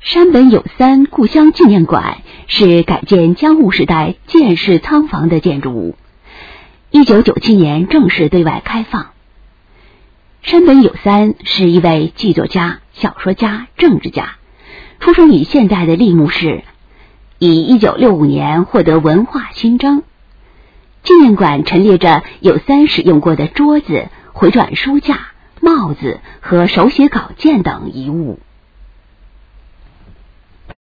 山本有三故乡纪念馆是改建江户时代建式仓房的建筑物，1997年正式对外开放。山本有三是一位剧作家、小说家、政治家，出生于现在的立木市，以1965年获得文化勋章。纪念馆陈列着有三使用过的桌子、回转书架、帽子和手写稿件等遗物。